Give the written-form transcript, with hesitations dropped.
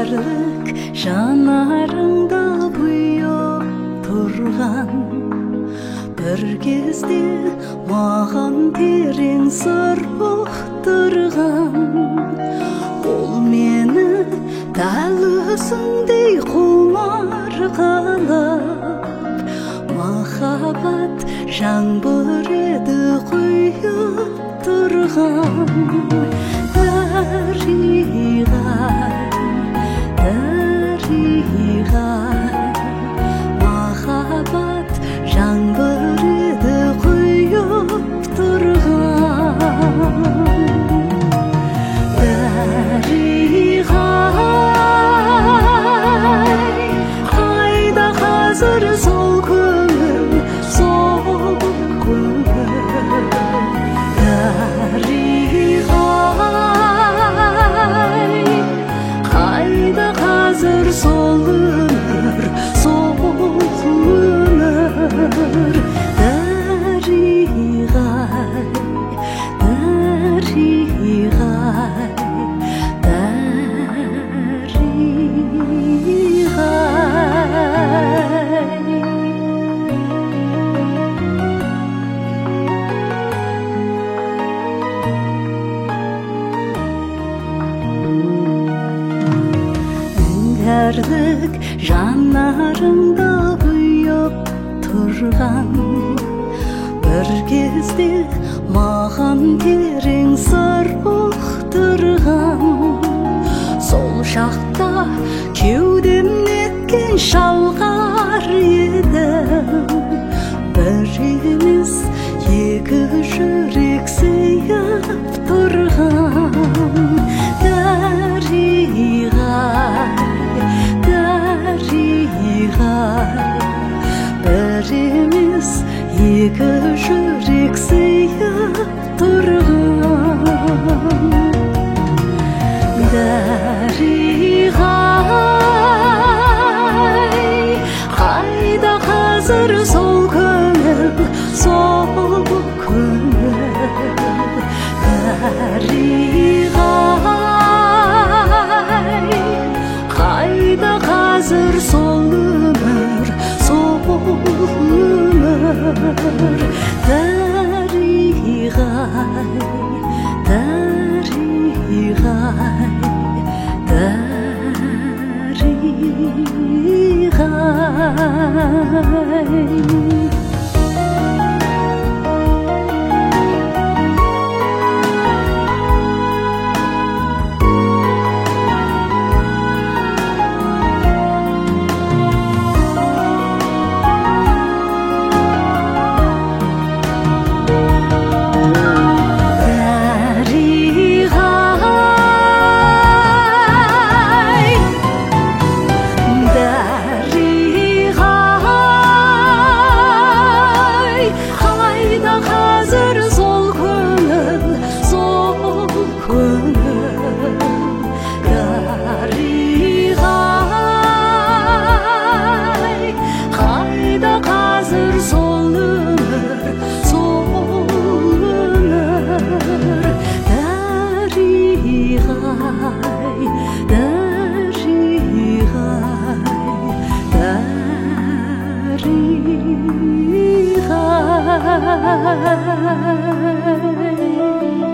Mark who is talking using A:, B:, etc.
A: Іңкәрлік жанарыңда бұйып тұрған, бір кезде маған терең сыр ұқтырған. Ол мені дәл өзіңдей құмар қылып, махаббат жаңбыр еді құйып тұрған. Дәріғай, махаббат жаңбыр еді құйып тұрған. Дәріғай, қайда қазір сол көңіл, сол көңіл. Қайда қазір сол өмір, сол өмір. Дәріғай, дәріғай, Іңкәрлік жанарыңда бұйып тұрған, бір кезде маған терең сыр ұқтырған. Сол шақта кеудем неткен шалғар едім, бір емес екі жүрек сыйып тұрған. Дәріғай, бір емес екі жүрек сыйып тұрған. Дәріғай, қайда қазір сол көңіл, сол көңіл. Дәріғай, қайда қазір сол өмір, сол өмір. Дәріғай, дәріғай, дәріғай. Dәріғай.